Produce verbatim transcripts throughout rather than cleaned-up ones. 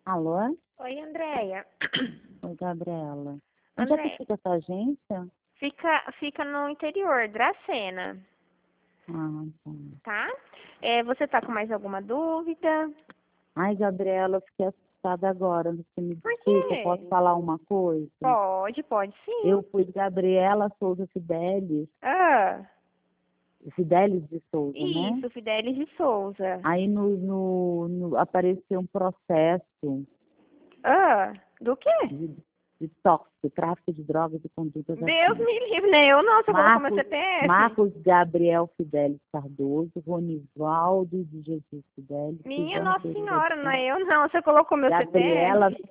Alô? Oi, Andréia. Oi, Gabriela. Onde é que Andréia, fica essa agência? fica, fica no interior, Dracena, Ah, tá. tá? É, você tá com mais alguma dúvida? Ai, Gabriela, eu fiquei assustada agora. Você me Por desculpa, posso quê? falar uma coisa? Pode, pode sim. Eu fui Gabriela Souza Fidelis, Ah, Fidelis de Souza, né? isso, Fidelis de Souza. Aí no, no, no- apareceu um processo Ah, do quê? de, de tóxico, tráfico de drogas e condutas Deus assim. me livre, né? Eu não, você colocou meu Marcos, C P F. Marcos Gabriel Fidelis Cardoso, Ronivaldo de Jesus Fidelis, Minha Suzana Nossa Pereira Senhora, não Santos, é eu não, você colocou meu Gabriela. C P F.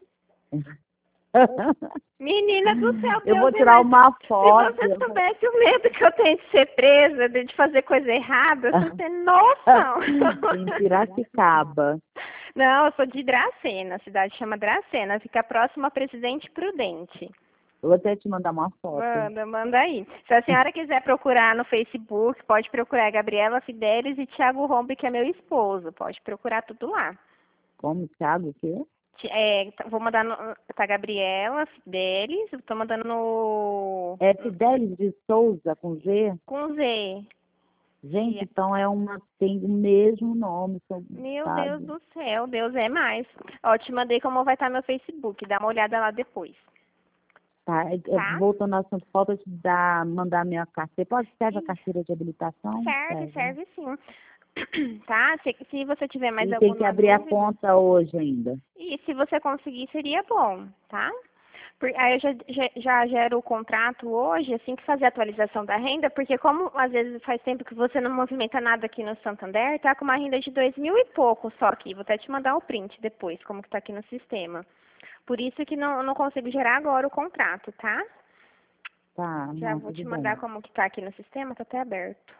Menina do céu, Eu vou Deus é tirar mais. uma Se foto. você eu vou- soubesse o medo que eu tenho de ser presa, de de fazer coisa errada, você não tem noção. Em Piracicaba. Não, eu sou de Dracena, a cidade chama Dracena, fica próxima a Presidente Prudente. Eu vou até te mandar uma foto. Manda, manda aí. Se a senhora quiser procurar no Facebook, pode procurar Gabriela Fidelis e Thiago Rombe, que é meu esposo. Pode procurar tudo lá. Como, Thiago, o quê? Ti- É, tá- vou mandar no, tá Gabriela Fidelis, eu tô mandando no É Fidelis de Souza, com Z? com Z. Gente, E- então é uma, tem o mesmo nome, são- Meu Deus sabe? do céu, Deus é mais. Ó, te mandei como vai estar meu Facebook, dá uma olhada lá depois, Tá, é- é, tá? voltando ao assunto, falta te dar, mandar minha carteira. Pode serve a Ih, carteira de habilitação? serve, Serve, né? serve sim. Tá? Se, se você tiver mais E tem que alguma abrir a dúvida, conta hoje ainda. e se você conseguir, seria bom, tá? Por- Aí eu já, já, já gero o contrato hoje, assim que fazer a atualização da renda, porque como às vezes faz tempo que você não movimenta nada aqui no Santander, tá com uma renda de dois mil e pouco só aqui. Vou até te mandar o print depois, como que tá aqui no sistema. Por isso que não, não consigo gerar agora o contrato, tá? Tá, Já não, vou tudo te bem. mandar como que tá aqui no sistema, tá até aberto.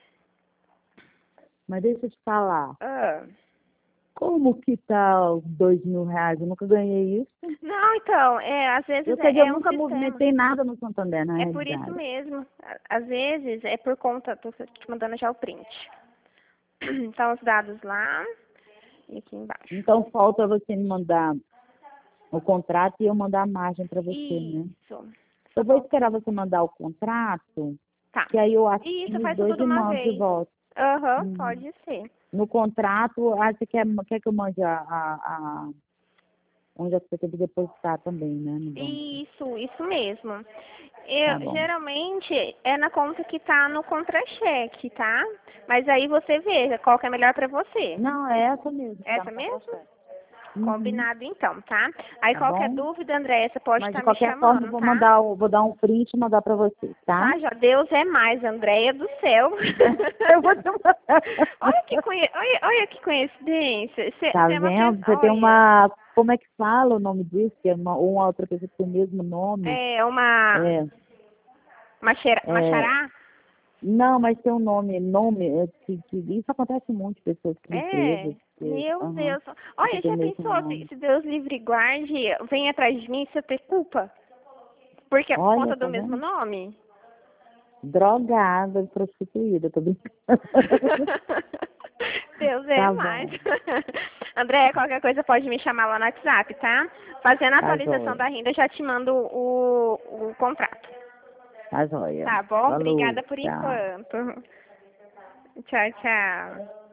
Mas deixa eu te falar. Ah. Como que tá os dois mil reais? Eu nunca ganhei isso. Não, então, é, às Eu, vezes quer dizer, eu é, é um nunca sistema. movimentei nada no Santander, na É por isso realidade. mesmo. À- Às vezes é por conta, tô te mandando já o print. Então os dados lá e aqui embaixo. Então falta você me mandar o contrato e eu mandar a margem para você, né? Isso. Só Eu vou falta. esperar você mandar o contrato, Tá. que aí eu Isso, assino os faz dois tudo de e uma mando de vez. volta. Aham, Hum. pode ser. No contrato, ah, você quer, quer que eu mande a, a, a onde é que você tem que depositar também, né, no banco? Isso, isso mesmo. Tá Eu, bom. geralmente é na conta que tá no contra-cheque, tá? Mas aí você vê qual que é melhor pra você. Não, é essa mesmo. Tá Essa no mesmo? contra-cheque. Uhum. Combinado então, tá? Aí Tá qualquer bom? dúvida, André, você pode Mas de estar me qualquer forma, eu chamando, vou tá? mandar, o- vou dar um print e mandar para você, tá? Tá, já Deus é mais, Andréia do céu. Eu vou te mandar. olha, que conhe... olha, olha que coincidência. Você Tá é uma vendo? pessoa, Você tem olha, uma, como é que fala o nome disso? Que é uma, uma outra pessoa que tem o mesmo nome. é uma É, machera... é, machará? não, mas tem um nome, nome, é, que, que isso acontece muito, pessoas que É, empresas, que, meu aham, Deus. Olha, que tem o já mesmo pensou, se, nome. se Deus livre e guarde, vem atrás de mim, você ter culpa? Porque é por Olha, conta do tá mesmo vendo? nome? Drogada, prostituída, tô brincando. Deus é Tá mais. bom, André, qualquer coisa pode me chamar lá no WhatsApp, tá? Fazendo a tá atualização jóia, da renda, eu já te mando o, o contrato. tá jóia. Tá bom? Falou, Obrigada por tchau. enquanto. Tchau, tchau.